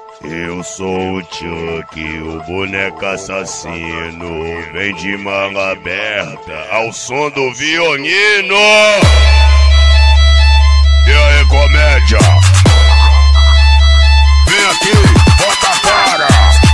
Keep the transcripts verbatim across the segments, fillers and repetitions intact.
Eu sou o Chuck, o boneco assassino. Vem de manga aberta ao som do violino. E aí, comédia? Vem aqui, bota a cara.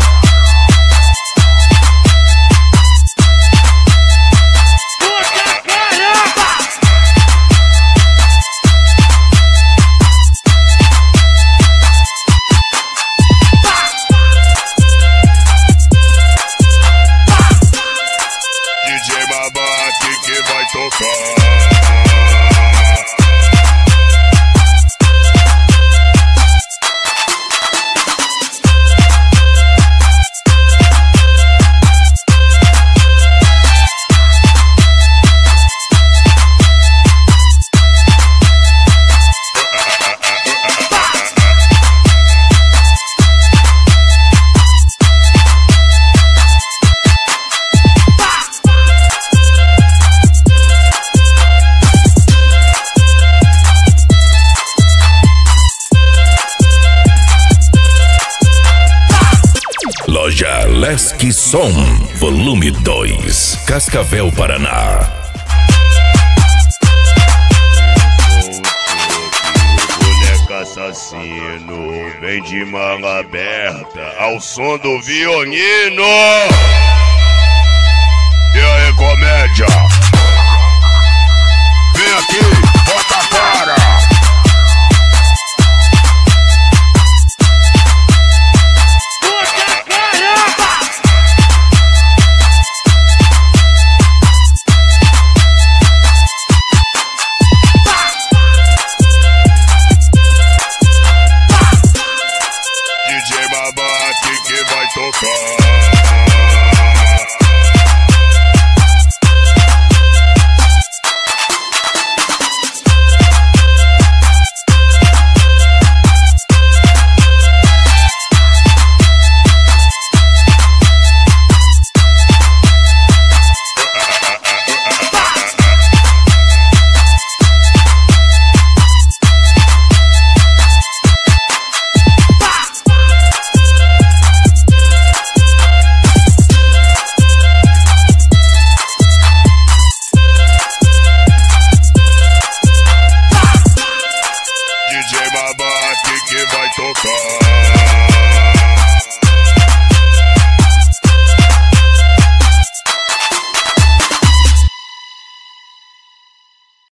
Que vai tocar. Loja Lesk Som, volume dois, Cascavel, Paraná. Boneco assassino, vem de manga aberta ao som do violino. E aí, comédia? Vem aqui, bota a cara. D J Babate que vai tocar.